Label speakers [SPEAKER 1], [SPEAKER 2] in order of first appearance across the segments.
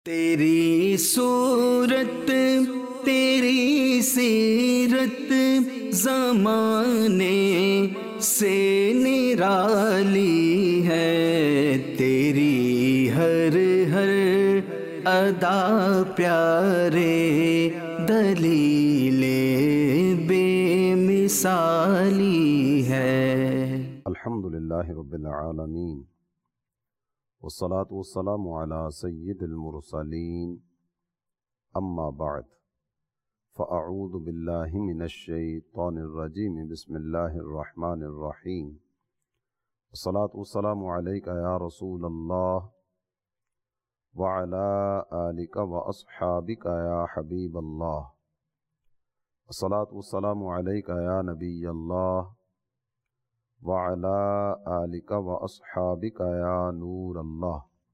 [SPEAKER 1] تیری صورت تیری سیرت زمانے سے نرالی ہے، تیری ہر ہر ادا پیارے دلیل بے مثالی ہے۔
[SPEAKER 2] الحمدللہ رب العالمین والصلاة والسلام علی سید المرسلین، اما بعد فاعوذ باللہ من الشیطان الرجیم، بسم اللہ الرحمن الرحیم۔ والصلاة والسلام علیک یا رسول اللہ وعلی آلک واصحابک یا حبیب اللہ۔ والصلاة والسلام علیک یا نبی اللہ وَعَلَىٰ آلِكَ وَأَصْحَابِكَ يَا نور اللہ۔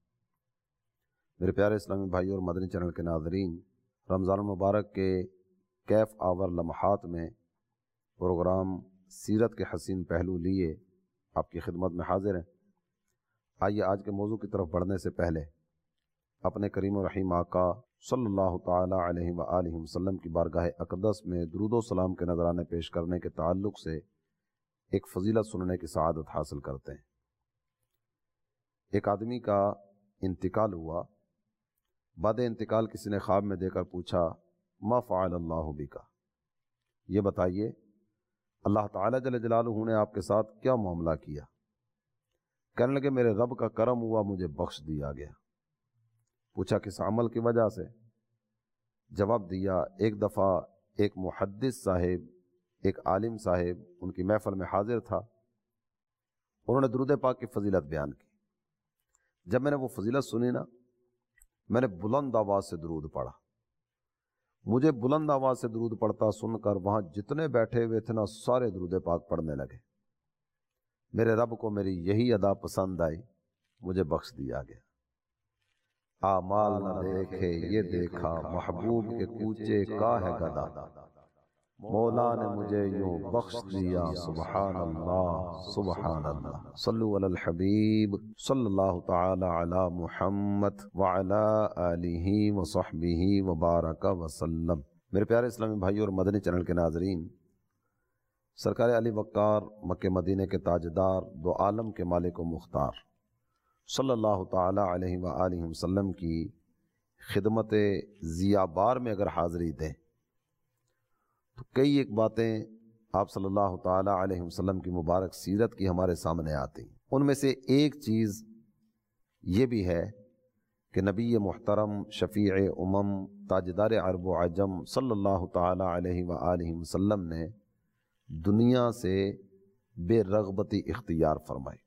[SPEAKER 2] میرے پیارے اسلامی بھائی اور مدنی چینل کے ناظرین، رمضان المبارک کے کیف آور لمحات میں پروگرام سیرت کے حسین پہلو لیے آپ کی خدمت میں حاضر ہیں۔ آئیے آج کے موضوع کی طرف بڑھنے سے پہلے اپنے کریم و رحیم آقا صلی اللہ تعالی علیہ وآلہ وسلم کی بارگاہ اقدس میں درود و سلام کے نذرانے پیش کرنے کے تعلق سے ایک فضیلت سننے کی سعادت حاصل کرتے ہیں۔ ایک آدمی کا انتقال ہوا، بعد انتقال کسی نے خواب میں دے کر پوچھا ما فعل اللہ بکا، یہ بتائیے اللہ تعالیٰ جل جلالہ نے آپ کے ساتھ کیا معاملہ کیا؟ کہنے لگے میرے رب کا کرم ہوا، مجھے بخش دیا گیا۔ پوچھا کس عمل کی وجہ سے؟ جواب دیا ایک دفعہ ایک محدث صاحب، ایک عالم صاحب ان کی محفل میں حاضر تھا، انہوں نے درود پاک کی فضیلت بیان کی۔ جب میں نے وہ فضیلت سنی نا، میں نے بلند آواز سے درود پڑھا۔ مجھے بلند آواز سے درود پڑھتا سن کر وہاں جتنے بیٹھے ہوئے تھے نا، سارے درود پاک پڑھنے لگے۔ میرے رب کو میری یہی ادا پسند آئی، مجھے بخش دیا گیا۔ اعمال نہ دیکھے یہ دیکھا، محبوب کے کوچے کا ہے گدا، مولا نے مجھے یوں بخش دیا، سبحان اللہ سبحان اللہ۔ صلو علی الحبیب صلی اللہ تعالی علی محمد وعلی آلہ وصحبہ وبارک وسلم۔ میرے پیارے اسلامی بھائی اور مدنی چینل کے ناظرین، سرکار علی وقار مکہ مدینہ کے تاجدار، دو عالم کے مالک و مختار صلی اللہ تعالی علیہ وآلہ وسلم کی خدمت ضیابار میں اگر حاضری دیں تو کئی ایک باتیں آپ صلی اللہ تعالی علیہ وسلم کی مبارک سیرت کی ہمارے سامنے آتی ہیں۔ ان میں سے ایک چیز یہ بھی ہے کہ نبی محترم شفیع امم تاجدار عرب و عجم صلی اللہ تعالی علیہ وآلہ وسلم نے دنیا سے بے رغبتی اختیار فرمائی۔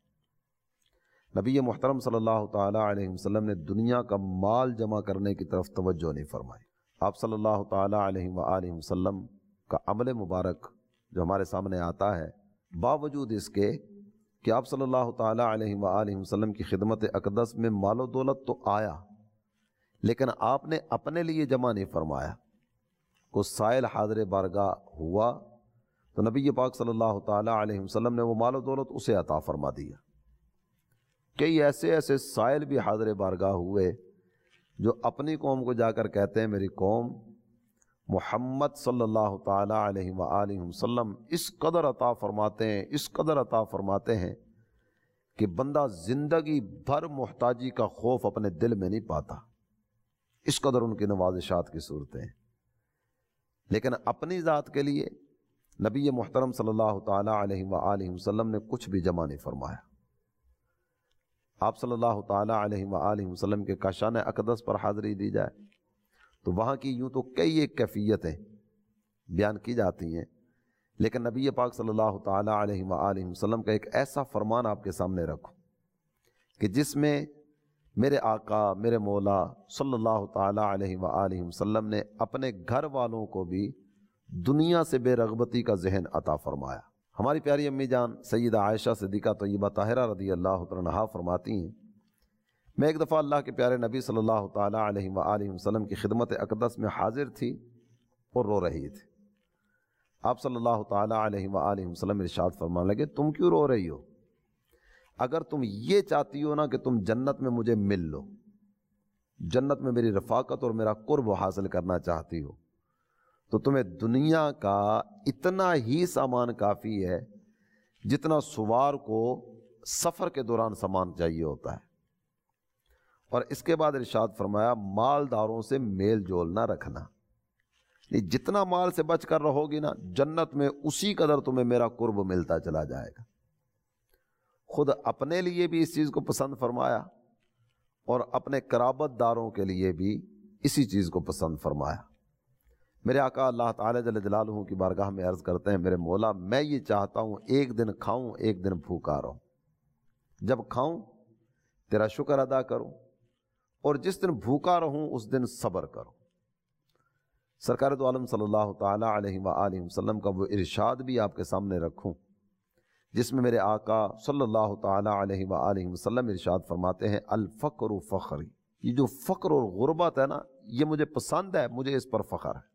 [SPEAKER 2] نبی محترم صلی اللہ تعالی علیہ وسلم نے دنیا کا مال جمع کرنے کی طرف توجہ نہیں فرمائی۔ آپ صلی اللہ تعالی علیہ وآلہ وسلم کا عمل مبارک جو ہمارے سامنے آتا ہے، باوجود اس کے کہ آپ صلی اللہ تعالی علیہ وآلہ وسلم کی خدمت اقدس میں مال و دولت تو آیا، لیکن آپ نے اپنے لیے جمع نہیں فرمایا۔ کوئی سائل حاضر بارگاہ ہوا تو نبی پاک صلی اللہ تعالی علیہ وسلم نے وہ مال و دولت اسے عطا فرما دیا۔ کئی ایسے سائل بھی حاضر بارگاہ ہوئے جو اپنی قوم کو جا کر کہتے ہیں میری قوم محمد صلی اللہ تعالی علیہ وآلہ وسلم اس قدر عطا فرماتے ہیں، اس قدر عطا فرماتے ہیں کہ بندہ زندگی بھر محتاجی کا خوف اپنے دل میں نہیں پاتا، اس قدر ان کی نوازشات کی صورتیں ہیں۔ لیکن اپنی ذات کے لیے نبی محترم صلی اللہ تعالی علیہ وآلہ وسلم نے کچھ بھی جمع نہیں فرمایا۔ آپ صلی اللہ تعالی علیہ وآلہ وسلم کے کاشان اقدس پر حاضری دی جائے تو وہاں کی یوں تو کئی ایک کیفیتیں بیان کی جاتی ہیں، لیکن نبی پاک صلی اللہ تعالی علیہ وآلہ وسلم کا ایک ایسا فرمان آپ کے سامنے رکھوں کہ جس میں میرے آقا میرے مولا صلی اللہ تعالی علیہ وآلہ وسلم نے اپنے گھر والوں کو بھی دنیا سے بے رغبتی کا ذہن عطا فرمایا۔ ہماری پیاری امی جان سیدہ عائشہ صدیقہ طیبہ طاہرہ رضی اللہ تعالی عنہا فرماتی ہیں، میں ایک دفعہ اللہ کے پیارے نبی صلی اللہ تعالی علیہ وآلہ وسلم کی خدمت اقدس میں حاضر تھی اور رو رہی تھی۔ آپ صلی اللہ تعالی علیہ وآلہ وسلم ارشاد فرمانے لگے تم کیوں رو رہی ہو؟ اگر تم یہ چاہتی ہو نا کہ تم جنت میں مجھے مل لو جنت میں میری رفاقت اور میرا قرب حاصل کرنا چاہتی ہو تو تمہیں دنیا کا اتنا ہی سامان کافی ہے جتنا سوار کو سفر کے دوران سامان چاہیے ہوتا ہے۔ اور اس کے بعد ارشاد فرمایا مالداروں سے میل جول نہ رکھنا، جتنا مال سے بچ کر رہو گی نا جنت میں اسی قدر تمہیں میرا قرب ملتا چلا جائے گا۔ خود اپنے لیے بھی اس چیز کو پسند فرمایا اور اپنے قرابت داروں کے لیے بھی اسی چیز کو پسند فرمایا۔ میرے آقا اللہ تعالی جل جلالہ کی بارگاہ میں عرض کرتے ہیں میرے مولا میں یہ چاہتا ہوں ایک دن کھاؤں ایک دن بھوکا رہوں، جب کھاؤں تیرا شکر ادا کروں اور جس دن بھوکا رہوں اس دن صبر کروں۔ سرکار دو عالم صلی اللہ تعالی علیہ وآلہ وسلم کا وہ ارشاد بھی آپ کے سامنے رکھوں جس میں میرے آقا صلی اللہ تعالی علیہ وآلہ وسلم ارشاد فرماتے ہیں الفقر فخری، یہ جو فقر اور غربت ہے نا یہ مجھے پسند ہے، مجھے اس پر فخر ہے۔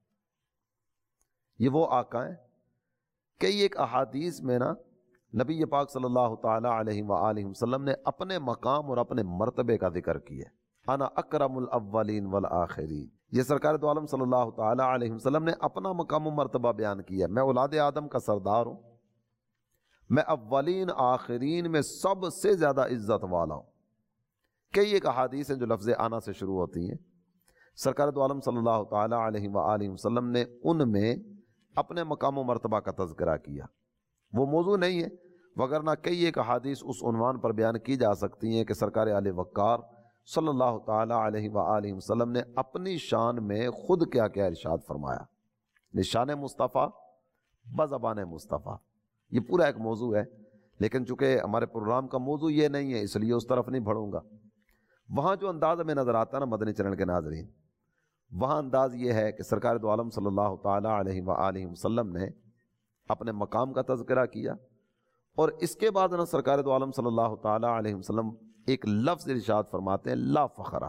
[SPEAKER 2] یہ وہ آقا ہیں کئی ایک احادیث میں نا نبی پاک صلی اللہ تعالی علیہ وآلہ وسلم نے اپنے مقام اور اپنے مرتبے کا ذکر کیا، انا اکرم الاولین والآخرین۔ یہ سرکار دو عالم صلی اللہ تعالی علیہ وسلم نے اپنا مقام و مرتبہ بیان کیا، میں اولاد آدم کا سردار ہوں، میں اولین آخرین میں سب سے زیادہ عزت والا ہوں۔ کئی ایک احادیث ہیں جو لفظ آنا سے شروع ہوتی ہیں، سرکار دو عالم صلی اللہ تعالی علیہ وآلہ وسلم نے ان میں اپنے مقام و مرتبہ کا تذکرہ کیا۔ وہ موضوع نہیں ہے وگرنہ کئی ایک احادیث اس عنوان پر بیان کی جا سکتی ہیں کہ سرکار آل وقار صلی اللہ تعالی علیہ وآلہ وسلم نے اپنی شان میں خود کیا کیا ارشاد فرمایا۔ نشان مصطفیٰ بزبان مصطفیٰ، یہ پورا ایک موضوع ہے، لیکن چونکہ ہمارے پروگرام کا موضوع یہ نہیں ہے اس لیے اس طرف نہیں بڑھوں گا۔ وہاں جو انداز میں نظر آتا ہے نا مدنی چینل کے ناظرین، وہاں انداز یہ ہے کہ سرکار دو عالم صلی اللہ تعالی علیہ وآلہ وسلم نے اپنے مقام کا تذکرہ کیا اور اس کے بعد نا سرکار دو عالم صلی اللہ تعالی علیہ وسلم ایک لفظ ارشاد فرماتے ہیں لا فخرہ،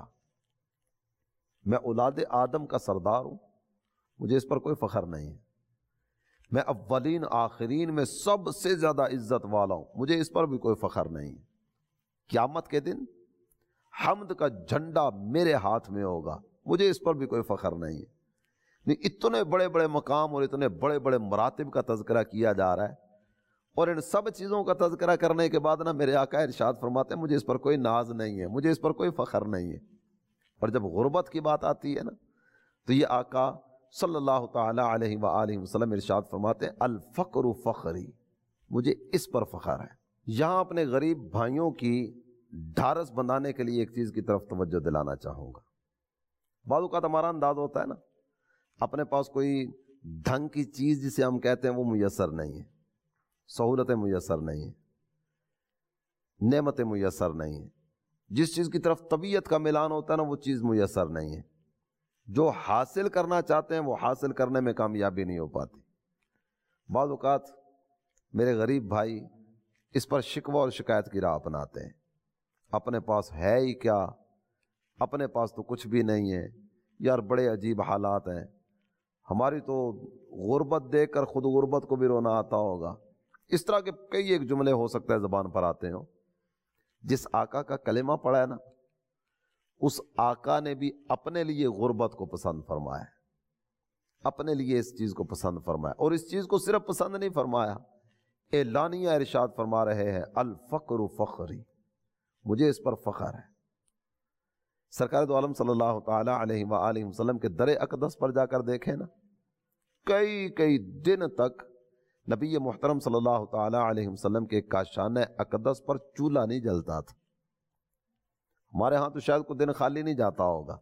[SPEAKER 2] میں اولاد آدم کا سردار ہوں، مجھے اس پر کوئی فخر نہیں ہے، میں اولین آخرین میں سب سے زیادہ عزت والا ہوں، مجھے اس پر بھی کوئی فخر نہیں ہے۔ قیامت کے دن حمد کا جھنڈا میرے ہاتھ میں ہوگا، مجھے اس پر بھی کوئی فخر نہیں ہے۔ اتنے بڑے بڑے مقام اور اتنے بڑے بڑے مراتب کا تذکرہ کیا جا رہا ہے اور ان سب چیزوں کا تذکرہ کرنے کے بعد نا میرے آقا ارشاد فرماتے ہیں مجھے اس پر کوئی ناز نہیں ہے، مجھے اس پر کوئی فخر نہیں ہے۔ اور جب غربت کی بات آتی ہے نا تو یہ آقا صلی اللہ تعالی علیہ وآلہ وسلم ارشاد فرماتے ہیں الفقر فخری، مجھے اس پر فخر ہے۔ یہاں اپنے غریب بھائیوں کی ڈھارس بندھانے کے لیے ایک چیز کی طرف توجہ دلانا چاہوں گا۔ بعض اوقات ہمارا انداز ہوتا ہے نا اپنے پاس کوئی ڈھنگ کی چیز جسے ہم کہتے ہیں وہ میسر نہیں ہے، سہولتیں میسر نہیں ہیں، نعمتیں میسر نہیں ہیں، جس چیز کی طرف طبیعت کا میلان ہوتا ہے نا وہ چیز میسر نہیں ہے، جو حاصل کرنا چاہتے ہیں وہ حاصل کرنے میں کامیابی نہیں ہو پاتی۔ بعض اوقات میرے غریب بھائی اس پر شکوہ اور شکایت کی راہ اپناتے ہیں، اپنے پاس ہے ہی کیا، اپنے پاس تو کچھ بھی نہیں ہے، یار بڑے عجیب حالات ہیں، ہماری تو غربت دیکھ کر خود غربت کو بھی رونا آتا ہوگا۔ اس طرح کے کئی ایک جملے ہو سکتا ہے زبان پر آتے ہوں۔ جس آقا کا کلمہ پڑھا ہے نا اس آقا نے بھی اپنے لیے غربت کو پسند فرمایا، اپنے لیے اس چیز کو پسند فرمایا، اور اس چیز کو صرف پسند نہیں فرمایا، اعلانیہ ارشاد فرما رہے ہیں الفقر فخری، مجھے اس پر فخر ہے۔ سرکار دو عالم صلی اللہ تعالی علیہ وآلہ وسلم کے در اقدس پر جا کر دیکھیں نا کئی دن تک نبی محترم صلی اللہ تعالی علیہ وسلم کے کاشان اقدس پر چولہا نہیں جلتا تھا۔ ہمارے ہاں تو شاید کوئی دن خالی نہیں جاتا ہوگا،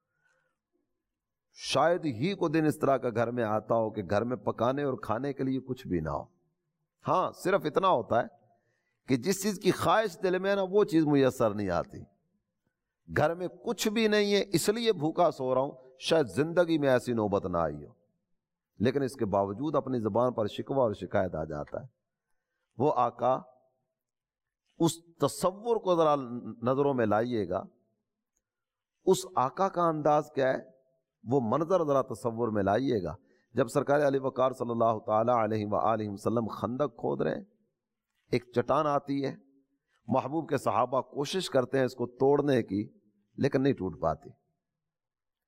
[SPEAKER 2] شاید ہی کوئی دن اس طرح کا گھر میں آتا ہو کہ گھر میں پکانے اور کھانے کے لیے کچھ بھی نہ ہو۔ ہاں صرف اتنا ہوتا ہے کہ جس چیز کی خواہش دل میں ہے نا وہ چیز میسر نہیں آتی، گھر میں کچھ بھی نہیں ہے اس لیے بھوکا سو رہا ہوں، شاید زندگی میں ایسی نوبت نہ آئی ہو، لیکن اس کے باوجود اپنی زبان پر شکوہ اور شکایت آ جاتا ہے۔ وہ آقا اس تصور کو ذرا نظروں میں لائیے گا، اس آقا کا انداز کیا ہے وہ منظر ذرا تصور میں لائیے گا۔ جب سرکار علی وقار صلی اللہ تعالی علیہ وآلہ وسلم خندق کھود رہے ہیں، ایک چٹان آتی ہے، محبوب کے صحابہ کوشش کرتے ہیں اس کو توڑنے کی لیکن نہیں ٹوٹ پاتی،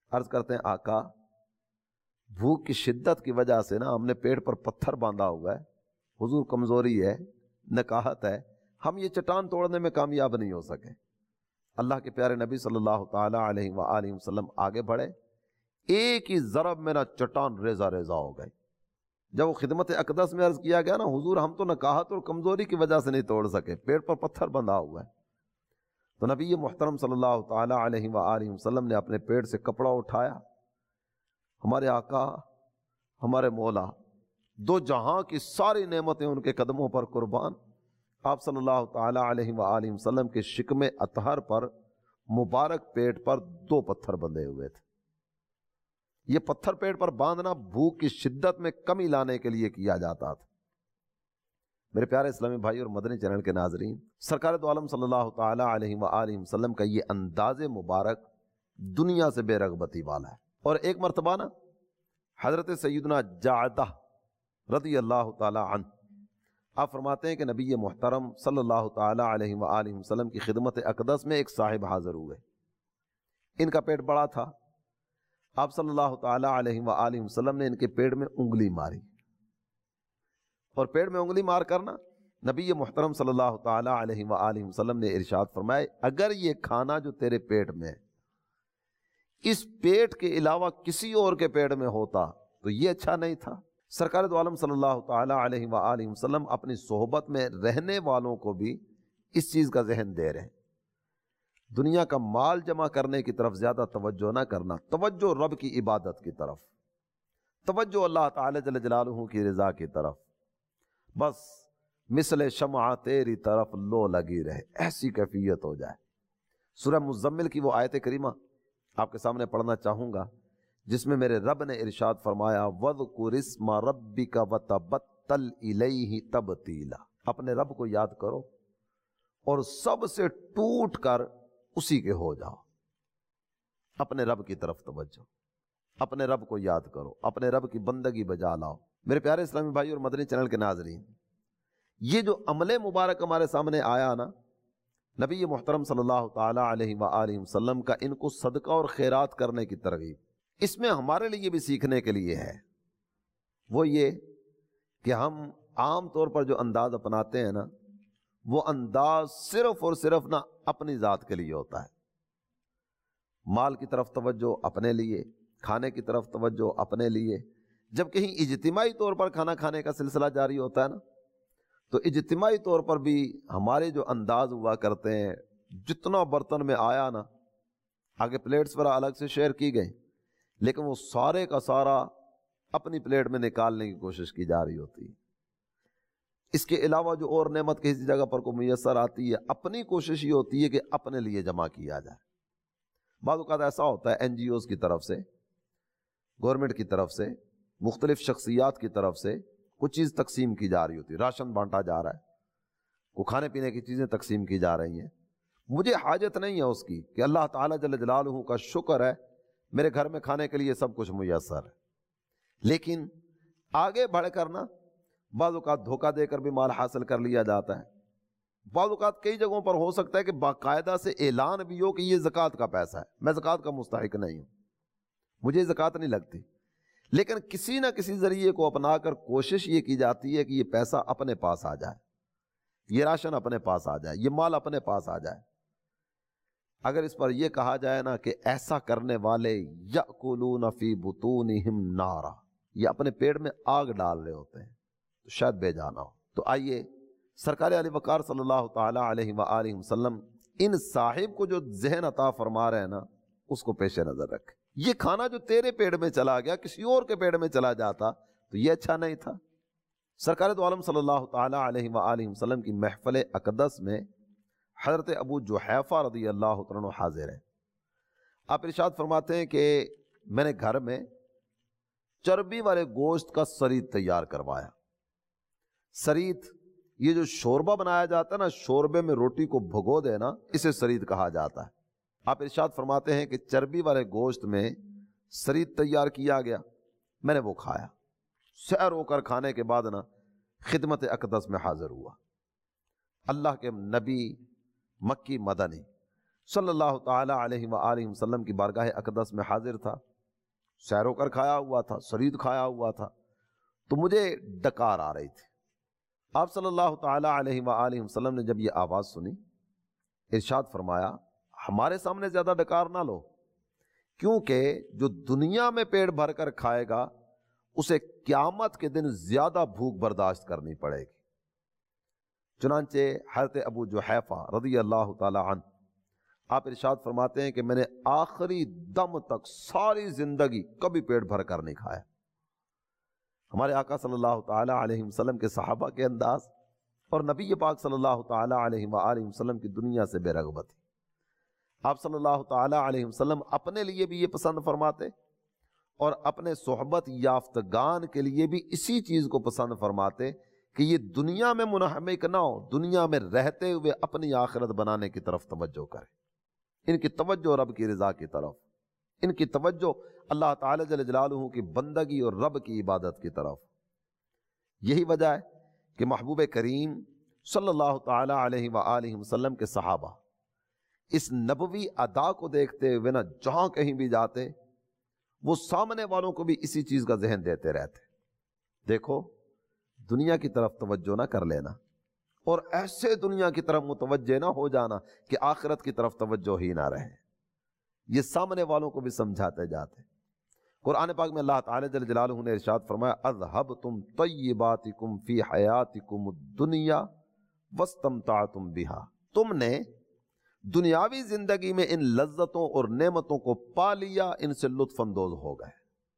[SPEAKER 2] عرض کرتے ہیں آقا بھوک کی شدت کی وجہ سے نا ہم نے پیٹ پر پتھر باندھا ہوا ہے، حضور کمزوری ہے، نکاہت ہے، ہم یہ چٹان توڑنے میں کامیاب نہیں ہو سکے۔ اللہ کے پیارے نبی صلی اللہ تعالی علیہ وآلہ وسلم آگے بڑھے، ایک ہی ضرب میں نا چٹان ریزہ ریزہ ہو گئی۔ جب وہ خدمت اقدس میں عرض کیا گیا نا حضور ہم تو نکاہت اور کمزوری کی وجہ سے نہیں توڑ سکے، پیٹ پر پتھر بندھا ہوا ہے، تو نبی محترم صلی اللہ تعالی علیہ وآلہ وسلم نے اپنے پیٹ سے کپڑا اٹھایا، ہمارے آقا ہمارے مولا دو جہاں کی ساری نعمتیں ان کے قدموں پر قربان، آپ صلی اللہ تعالی علیہ وآلہ وسلم کے شکم اطہر پر مبارک پیٹ پر دو پتھر بندھے ہوئے تھے۔ یہ پتھر پیٹ پر باندھنا بھوک کی شدت میں کمی لانے کے لیے کیا جاتا تھا۔ میرے پیارے اسلامی بھائی اور مدنی چینل کے ناظرین، سرکار دو عالم صلی اللہ تعالی علیہ وآلہ وسلم کا یہ انداز مبارک دنیا سے بے رغبتی والا ہے۔ اور ایک مرتبہ نا حضرت سیدنا جعدہ رضی اللہ تعالی عنہ آپ فرماتے ہیں کہ نبی محترم صلی اللہ تعالی علیہ وآلہ وسلم کی خدمت اقدس میں ایک صاحب حاضر ہوئے، ان کا پیٹ بڑا تھا، آپ صلی اللہ تعالی علیہ وآلہ وسلم نے ان کے پیٹ میں انگلی ماری، اور پیٹ میں انگلی مار کرنا نبی محترم صلی اللہ تعالی علیہ وآلہ وسلم نے ارشاد فرمائے اگر یہ کھانا جو تیرے پیٹ میں اس پیٹ کے علاوہ کسی اور کے پیٹ میں ہوتا تو یہ اچھا نہیں تھا۔ سرکار دو عالم صلی اللہ تعالی علیہ وآلہ وسلم اپنی صحبت میں رہنے والوں کو بھی اس چیز کا ذہن دے رہے ہیں، دنیا کا مال جمع کرنے کی طرف زیادہ توجہ نہ کرنا، توجہ رب کی عبادت کی طرف، توجہ اللہ تعالی جل جلالہ کی رضا کی طرف، بس مثل شمع تیری طرف لو لگی رہے، ایسی کیفیت ہو جائے۔ سورہ مزمل کی وہ آیت کریمہ آپ کے سامنے پڑھنا چاہوں گا جس میں میرے رب نے ارشاد فرمایا وَذْكُرِ اسْمَ رَبِّكَ وَتَبَتَّلْ إِلَيْهِ تَبْتِيلًا، اپنے رب کو یاد کرو اور سب سے ٹوٹ کر اسی کے ہو جاؤ، اپنے رب کی طرف توجہ، اپنے رب کو یاد کرو، اپنے رب کی بندگی بجا لاؤ۔ میرے پیارے اسلامی بھائی اور مدنی چینل کے ناظرین، یہ جو عمل مبارک ہمارے سامنے آیا نا نبی محترم صلی اللہ تعالی علیہ وآلہ وسلم کا ان کو صدقہ اور خیرات کرنے کی ترغیب، اس میں ہمارے لیے بھی سیکھنے کے لیے ہے، وہ یہ کہ ہم عام طور پر جو انداز اپناتے ہیں نا وہ انداز صرف اور صرف نا اپنی ذات کے لیے ہوتا ہے، مال کی طرف توجہ اپنے لیے، کھانے کی طرف توجہ اپنے لیے۔ جب کہیں اجتماعی طور پر کھانا کھانے کا سلسلہ جاری ہوتا ہے نا تو اجتماعی طور پر بھی ہمارے جو انداز ہوا کرتے ہیں، جتنا برتن میں آیا نا آگے پلیٹس پر الگ سے شیئر کی گئی لیکن وہ سارے کا سارا اپنی پلیٹ میں نکالنے کی کوشش کی جا رہی ہوتی ہے، اس کے علاوہ جو اور نعمت کسی جگہ پر کو میسر آتی ہے اپنی کوشش یہ ہوتی ہے کہ اپنے لیے جمع کیا جائے۔ بعض اوقات ایسا ہوتا ہے این جی اوز کی طرف سے، گورنمنٹ کی طرف سے، مختلف شخصیات کی طرف سے کچھ چیز تقسیم کی جا رہی ہوتی ہے، راشن بانٹا جا رہا ہے، وہ کھانے پینے کی چیزیں تقسیم کی جا رہی ہیں، مجھے حاجت نہیں ہے اس کی کہ اللہ تعالیٰ جل جلالہ کا شکر ہے میرے گھر میں کھانے کے لیے سب کچھ میسر ہے، لیکن آگے بڑھ کر نا بعض اوقات دھوکہ دے کر بھی مال حاصل کر لیا جاتا ہے، بعض اوقات کئی جگہوں پر ہو سکتا ہے کہ باقاعدہ سے اعلان بھی ہو کہ یہ زکوٰۃ کا پیسہ ہے، میں زکوٰۃ کا مستحق نہیں ہوں، مجھے زکوٰۃ نہیں لگتی، لیکن کسی نہ کسی ذریعے کو اپنا کر کوشش یہ کی جاتی ہے کہ یہ پیسہ اپنے پاس آ جائے، یہ راشن اپنے پاس آ جائے، یہ مال اپنے پاس آ جائے۔ اگر اس پر یہ کہا جائے نا کہ ایسا کرنے والے یأکلون فی بطونہم نارا، یہ اپنے پیٹ میں آگ ڈال رہے ہوتے ہیں، تو شاید بے جانا ہو۔ تو آئیے سرکار علی وقار صلی اللہ تعالی علیہ وآلہ وسلم ان صاحب کو جو ذہن عطا فرما رہے ہیں نا اس کو پیش نظر رکھیں، یہ کھانا جو تیرے پیٹ میں چلا گیا کسی اور کے پیٹ میں چلا جاتا تو یہ اچھا نہیں تھا۔ سرکار دو عالم صلی اللہ تعالی علیہ وآلہ وسلم کی محفل اقدس میں حضرت ابو جحیفہ رضی اللہ عنہ حاضر ہیں، آپ ارشاد فرماتے ہیں کہ میں نے گھر میں چربی والے گوشت کا سرید تیار کروایا۔ سرید یہ جو شوربہ بنایا جاتا ہے نا، شوربے میں روٹی کو بھگو دینا، اسے سرید کہا جاتا ہے۔ آپ ارشاد فرماتے ہیں کہ چربی والے گوشت میں سرید تیار کیا گیا، میں نے وہ کھایا، سیر ہو کر کھانے کے بعد نا خدمت اقدس میں حاضر ہوا۔ اللہ کے نبی مکی مدنی صلی اللہ تعالی علیہ وآلہ وسلم کی بارگاہ اقدس میں حاضر تھا، سیر و کر کھایا ہوا تھا، سرید کھایا ہوا تھا، تو مجھے ڈکار آ رہی تھی۔ آپ صلی اللہ تعالی علیہ وآلہ وسلم نے جب یہ آواز سنی، ارشاد فرمایا ہمارے سامنے زیادہ ڈکار نہ لو، کیونکہ جو دنیا میں پیٹ بھر کر کھائے گا اسے قیامت کے دن زیادہ بھوک برداشت کرنی پڑے گی۔ چنانچہ حضرت ابو جحیفہ رضی اللہ تعالی عنہ آپ ارشاد فرماتے ہیں کہ میں نے آخری دم تک ساری زندگی کبھی پیٹ بھر کر نہیں کھایا۔ ہمارے آقا صلی اللہ تعالی علیہ وسلم کے صحابہ کے انداز اور نبی پاک صلی اللہ تعالی علیہ وآلہ وسلم کی دنیا سے بے رغبت۔ آپ صلی اللہ تعالی علیہ وسلم اپنے لیے بھی یہ پسند فرماتے اور اپنے صحبت یافتگان کے لیے بھی اسی چیز کو پسند فرماتے کہ یہ دنیا میں منہمک نہ ہو، دنیا میں رہتے ہوئے اپنی آخرت بنانے کی طرف توجہ کرے۔ ان کی توجہ رب کی رضا کی طرف، ان کی توجہ اللہ تعالی جل جلالہ کی بندگی اور رب کی عبادت کی طرف۔ یہی وجہ ہے کہ محبوب کریم صلی اللہ تعالی علیہ وآلہ وسلم کے صحابہ اس نبوی ادا کو دیکھتے ہوئے نہ جہاں کہیں بھی جاتے وہ سامنے والوں کو بھی اسی چیز کا ذہن دیتے رہتے، دیکھو دنیا کی طرف توجہ نہ کر لینا اور ایسے دنیا کی طرف متوجہ نہ ہو جانا کہ آخرت کی طرف توجہ ہی نہ رہے۔ یہ سامنے والوں کو بھی سمجھاتے جاتے۔ قرآن پاک میں اللہ تعالی جل جلالہ نے ارشاد فرمایا اذھبتم طیباتکم فی حیاتکم الدنیا واستمتعتم بہا، تم نے دنیاوی زندگی میں ان لذتوں اور نعمتوں کو پا لیا، ان سے لطف اندوز ہو گئے۔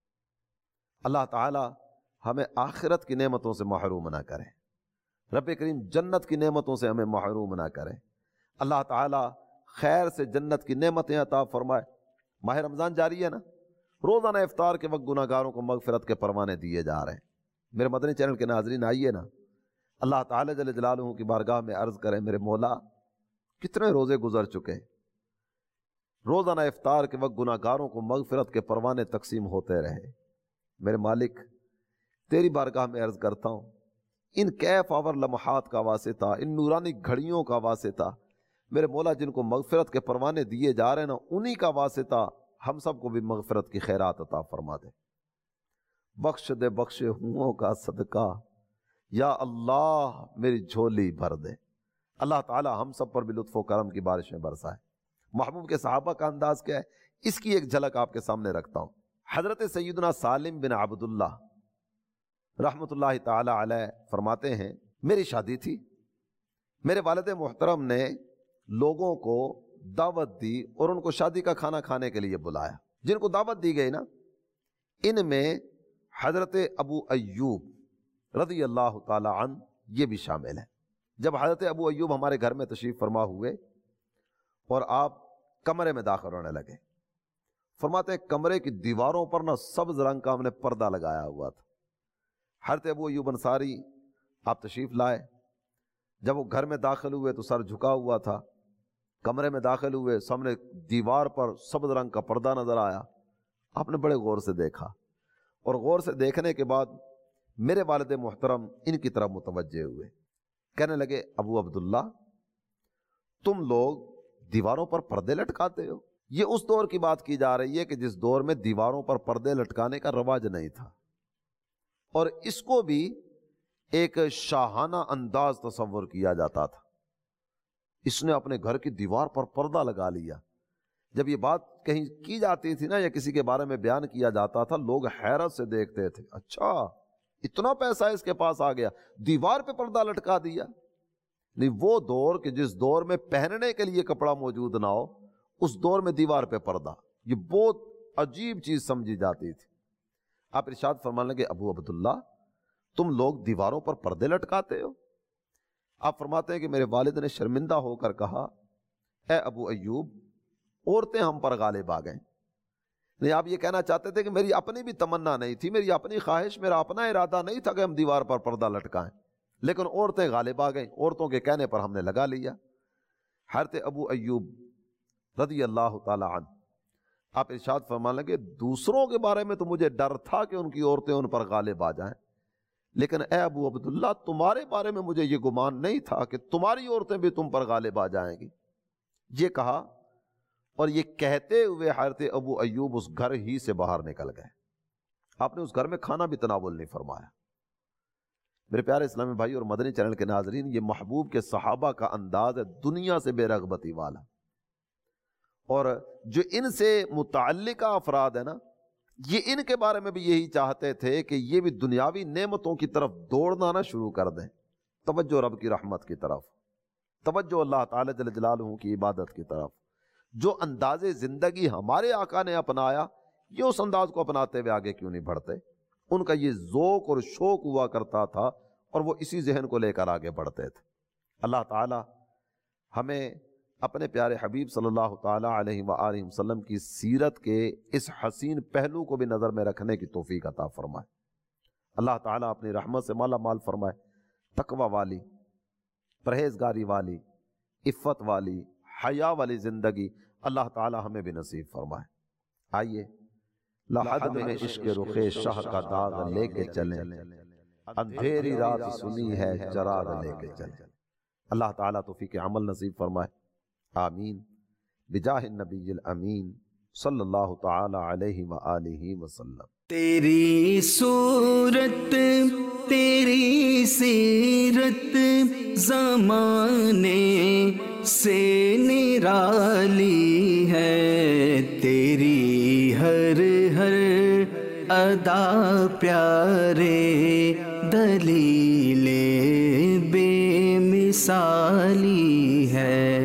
[SPEAKER 2] اللہ تعالی ہمیں آخرت کی نعمتوں سے محروم نہ کرے، رب کریم جنت کی نعمتوں سے ہمیں محروم نہ کرے۔ اللہ تعالی خیر سے جنت کی نعمتیں عطا فرمائے۔ ماہ رمضان جاری ہے نا، روزانہ افطار کے وقت گناہ گاروں کو مغفرت کے پروانے دیے جا رہے ہیں۔ میرے مدنی چینل کے ناظرین آئیے نا، اللہ تعالی جل جلالہ کی بارگاہ میں عرض کریں میرے مولا کتنے روزے گزر چکے، روزانہ افطار کے وقت گناہ گاروں کو مغفرت کے پروانے تقسیم ہوتے رہے۔ میرے مالک تیری بارگاہ میں عرض کرتا ہوں ان کیف آور لمحات کا واسطہ، ان نورانی گھڑیوں کا واسطہ میرے مولا جن کو مغفرت کے پروانے دیے جا رہے ہیں نا، انہی کا واسطہ ہم سب کو بھی مغفرت کی خیرات عطا فرما دے۔ بخش دے بخشے ہوں کا صدقہ، یا اللہ میری جھولی بھر دے۔ اللہ تعالی ہم سب پر بھی لطف و کرم کی بارشیں برسائے۔ محبوب کے صحابہ کا انداز کیا ہے، اس کی ایک جھلک آپ کے سامنے رکھتا ہوں۔ حضرت سیدنا سالم بن عبداللہ رحمۃ اللہ تعالی علیہ فرماتے ہیں میری شادی تھی، میرے والد محترم نے لوگوں کو دعوت دی اور ان کو شادی کا کھانا کھانے کے لیے بلایا۔ جن کو دعوت دی گئی نا، ان میں حضرت ابو ایوب رضی اللہ تعالی عنہ یہ بھی شامل ہے۔ جب حضرت ابو ایوب ہمارے گھر میں تشریف فرما ہوئے اور آپ کمرے میں داخل ہونے لگے، فرماتے ہیں کمرے کی دیواروں پر نا سبز رنگ کا ہم نے پردہ لگایا ہوا تھا۔ حضرت ابو ایوب انصاری آپ تشریف لائے، جب وہ گھر میں داخل ہوئے تو سر جھکا ہوا تھا، کمرے میں داخل ہوئے سامنے دیوار پر سبز رنگ کا پردہ نظر آیا۔ آپ نے بڑے غور سے دیکھا اور غور سے دیکھنے کے بعد میرے والد محترم ان کی طرف متوجہ ہوئے، کہنے لگے ابو عبداللہ تم لوگ دیواروں پر پردے لٹکاتے ہو؟ یہ اس دور کی بات کی جا رہی ہے کہ جس دور میں دیواروں پر پردے لٹکانے کا رواج نہیں تھا، اور اس کو بھی ایک شاہانہ انداز تصور کیا جاتا تھا۔ اس نے اپنے گھر کی دیوار پر پردہ لگا لیا۔ جب یہ بات کہیں کی جاتی تھی نا یا کسی کے بارے میں بیان کیا جاتا تھا، لوگ حیرت سے دیکھتے تھے، اچھا اتنا پیسہ اس کے پاس آ گیا، دیوار پہ پردہ لٹکا دیا۔ نہیں، وہ دور کہ جس دور میں پہننے کے لیے کپڑا موجود نہ ہو، اس دور میں دیوار پہ پردہ یہ بہت عجیب چیز سمجھی جاتی تھی۔ آپ ارشاد فرمانے لگے ابو عبداللہ تم لوگ دیواروں پر پردے لٹکاتے ہو؟ آپ فرماتے ہیں کہ میرے والد نے شرمندہ ہو کر کہا اے ابو ایوب عورتیں ہم پر غالب آ گئیں۔ نہیں، آپ یہ کہنا چاہتے تھے کہ میری اپنی بھی تمنا نہیں تھی، میری اپنی خواہش، میرا اپنا ارادہ نہیں تھا کہ ہم دیوار پر پردہ لٹکائیں، لیکن عورتیں غالب آ گئیں، عورتوں کے کہنے پر ہم نے لگا لیا۔ حضرت ابو ایوب رضی اللہ تعالی عنہ آپ ارشاد فرمانے لگے دوسروں کے بارے میں تو مجھے ڈر تھا کہ ان کی عورتیں ان پر غالب آ جائیں، لیکن اے ابو عبداللہ تمہارے بارے میں مجھے یہ گمان نہیں تھا کہ تمہاری عورتیں بھی تم پر غالب آ جائیں گی۔ یہ کہا اور یہ کہتے ہوئے حضرت ابو ایوب اس گھر ہی سے باہر نکل گئے. آپ نے اس گھر میں کھانا بھی تناول نہیں فرمایا. میرے پیارے اسلامی بھائی اور مدنی چینل کے ناظرین، یہ محبوب کے صحابہ کا انداز ہے دنیا سے بے رغبتی والا. اور جو ان سے متعلقہ افراد ہیں نا، یہ ان کے بارے میں بھی یہی چاہتے تھے کہ یہ بھی دنیاوی نعمتوں کی طرف دوڑنا نہ شروع کر دیں. توجہ رب کی رحمت کی طرف، توجہ اللہ تعالی جل جلالہ کی عبادت کی طرف. جو انداز زندگی ہمارے آقا نے اپنایا، یہ اس انداز کو اپناتے ہوئے آگے کیوں نہیں بڑھتے؟ ان کا یہ ذوق اور شوق ہوا کرتا تھا اور وہ اسی ذہن کو لے کر آگے بڑھتے تھے. اللہ تعالی ہمیں اپنے پیارے حبیب صلی اللہ تعالی علیہ وآلہ وسلم کی سیرت کے اس حسین پہلو کو بھی نظر میں رکھنے کی توفیق عطا فرمائے. اللہ تعالی اپنی رحمت سے مالا مال فرمائے، تقوی والی، پرہیزگاری والی، عفت والی، حیا والی زندگی اللہ تعالی ہمیں بھی نصیب فرمائے. آئیے لحد میں عشق رخ شاہ کا داغ لے کے چلیں، اندھیری رات سنی ہے چراغ لے کے چلیں. اللہ تعالیٰ توفیق عمل نصیب فرمائے. آمین بجاہ النبی الامین صلی اللہ تعالی علیہ وآلہ وسلم.
[SPEAKER 1] تیری صورت تیری سیرت زمانے سے نرالی ہے، تیری ہر ہر ادا پیارے دلیل بے مثالی ہے.